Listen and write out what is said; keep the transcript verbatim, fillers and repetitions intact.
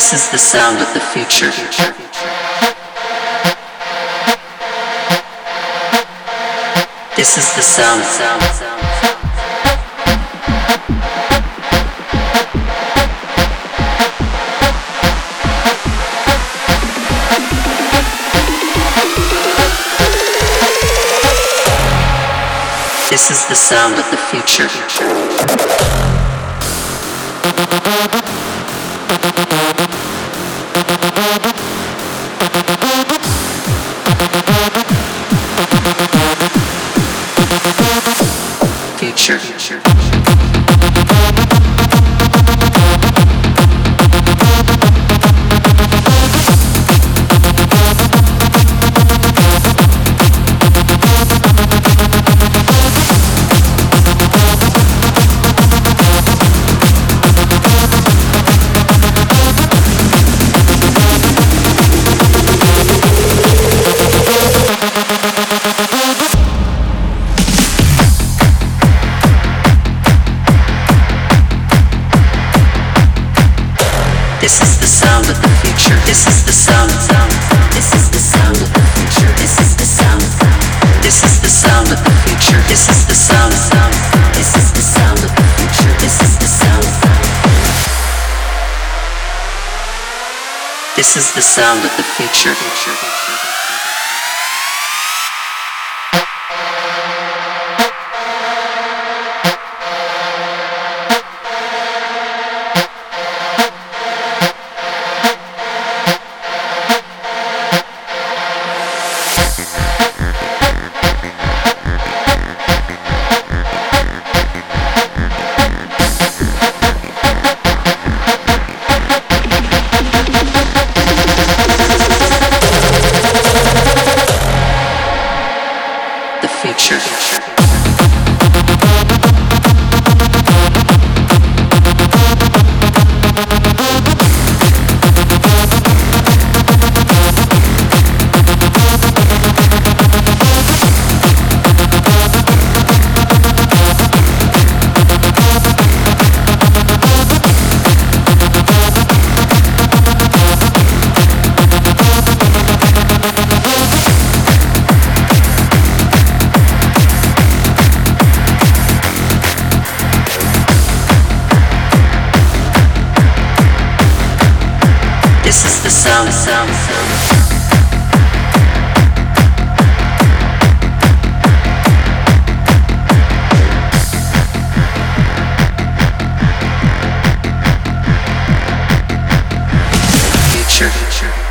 This is the sound of the future. This is the sound, sound, sound. This is the sound of the future. Future. Future. This is the sound of the future. This is the sound, sound. This is the sound of the future. This is the sound, sound. This is the sound of the future. This is the sound, sound. This is the sound of the future. This is the sound, sound. This is the sound of the future. Future. This is the sound, sound, sound. Future. Future.